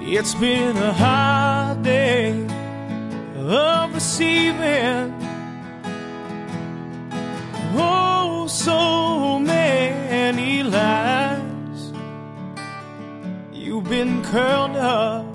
It's been a hard day of receiving, oh, so many lies. You've been curled up